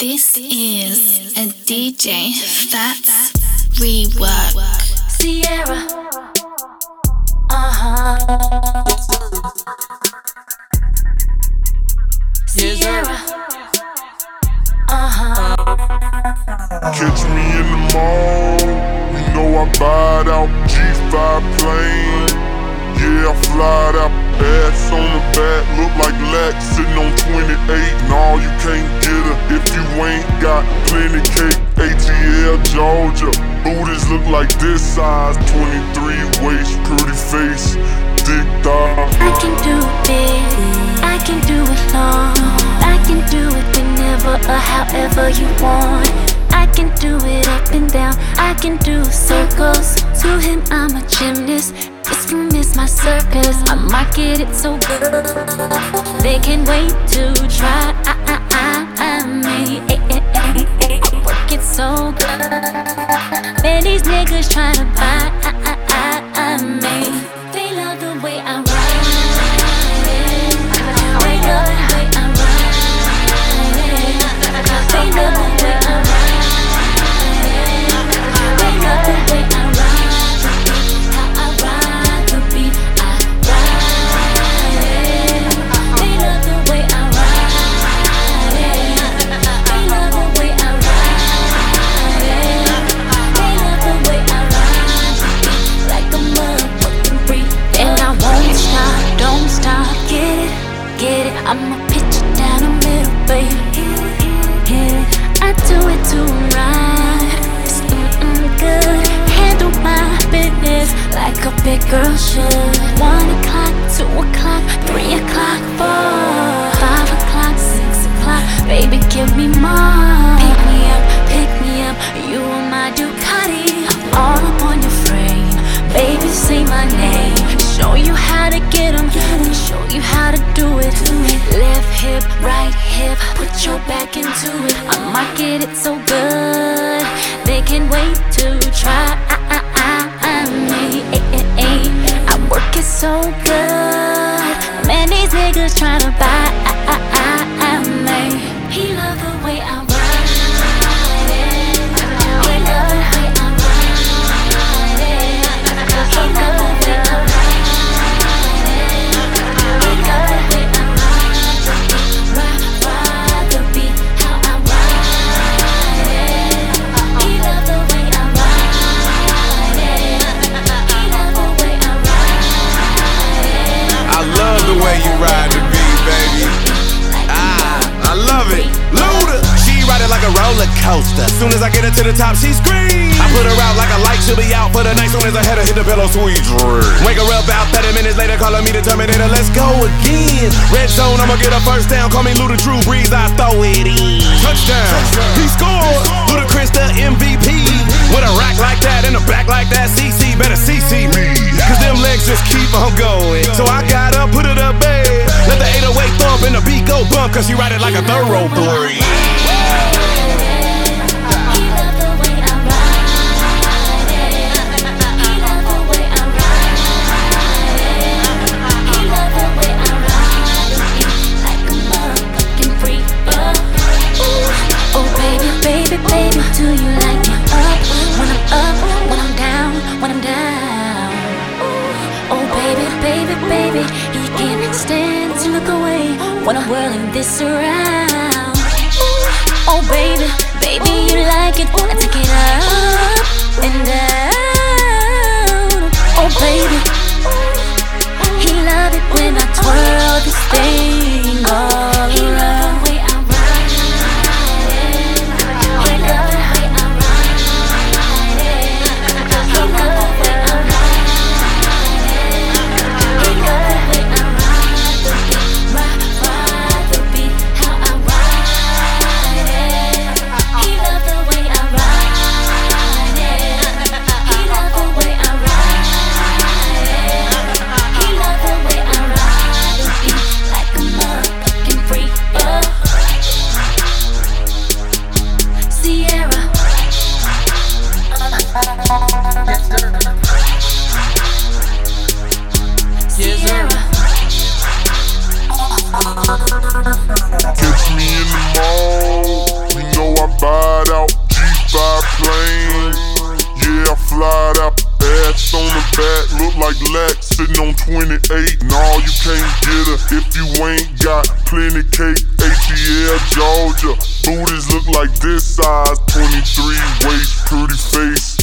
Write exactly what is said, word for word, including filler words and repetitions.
This is a D J Fats rework. Sierra. Uh-huh. Sierra. Uh-huh. Catch me in the mall, you know I buyed out G five plane. Yeah, I flyed out, ass on the back, look like Lack sitting on twenty-eight. No, you can't get her if you ain't got plenty cake. A T L Georgia, booties look like this size, twenty-three waist, pretty face, thick thigh. I can do it big, I can do it long, I can do it whenever or however you want. I can do it up and down, I can do circles. To him I'm a gymnast, this room is my circus. I market it so good, they can't wait to try. I, I, I, I may, I work it so good. Man, these niggas tryna buy. I, I, I, I may. They love the way I ride. They love the way I ride. They love the way I ride. They love the way I ride. How I ride the beat, I ride. They love the way I ride. They love the way I ride. They love the way I ride. Like a motherfucking freak. And I won't stop, don't stop. Get it, get it. I'ma pitch it down the middle, baby. Hit it, I do it to right. It's mm-mm good. Handle my business like a big girl should. One o'clock, two o'clock, three o'clock, four, five o'clock, six o'clock. Baby, give me more. Pick me up, pick me up. You are my Ducati. I'm all up on your frame. Baby, say my name. Show you how to get 'em, show you how to do it. Left hip, right hip, put your back into it. I market it so good, they can't wait to try. I, I, I, I, me, I work it so good. Man, these niggas tryna buy. I, I, I, I, me. He love the way I ride. He love the way I ride. He love the way I ride. The way you ride the beat, baby. Ah, I love it. Luda, she ride it like a roller coaster. Soon as I get her to the top, she screams. I put her out like a light, she'll be out for the night. Soon as I had her hit the pillow, sweet dream. Wake her up about thirty minutes later, calling me the Terminator. Let's go again. Red zone, I'ma get her first down. Call me Luda True Breeze, I throw it in. Touchdown, he scored. Ludacris the M V P. With a rack like that and a back like that, C C better C C me. Cause them legs just keep on going. So I got up, put it up, babe. Let the eight oh eight thump and the beat go bump. Cause she ride it like a thoroughbred. Baby, baby, do you like me up? When I'm up, when I'm down, when I'm down. Oh baby, baby, baby, he can't stand to look away when I'm whirling this around. Oh baby, baby, you like it, I take it up and down. Oh baby, he love it when I twirl this thing all around. Catch me in the mall, you know Lex, sitting on twenty-eight. Nah, you can't get her if you ain't got plenty cake. A T L, Georgia, booties look like this size. twenty-three waist, pretty face.